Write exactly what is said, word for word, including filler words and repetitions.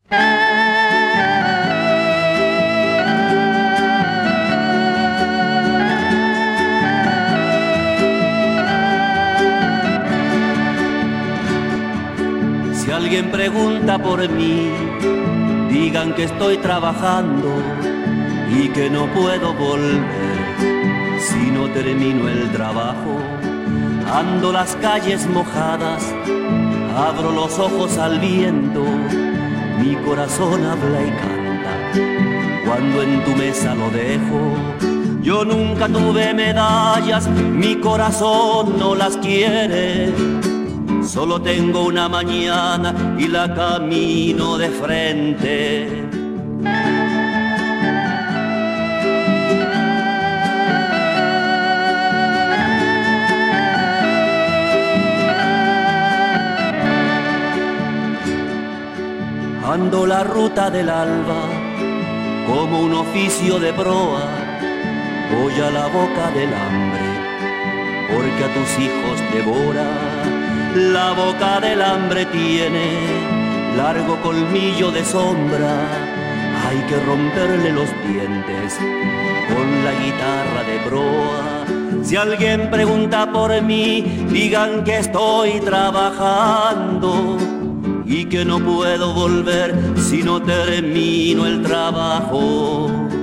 Si alguien pregunta por mí, digan que estoy trabajando y que no puedo volver si no termino el trabajo. Ando las calles mojadas, abro los ojos al viento, mi corazón habla y canta cuando en tu mesa lo dejo. Yo nunca tuve medallas, mi corazón no las quiere. Solo tengo una mañana y la camino de frente. Ando la ruta del alba como un oficio de proa. Voy a la boca del hambre porque a tus hijos devora. La boca del hambre tiene largo colmillo de sombra. Hay que romperle los dientes con la guitarra de proa. Si alguien pregunta por mí, digan que estoy trabajando y que no puedo volver si no termino el trabajo.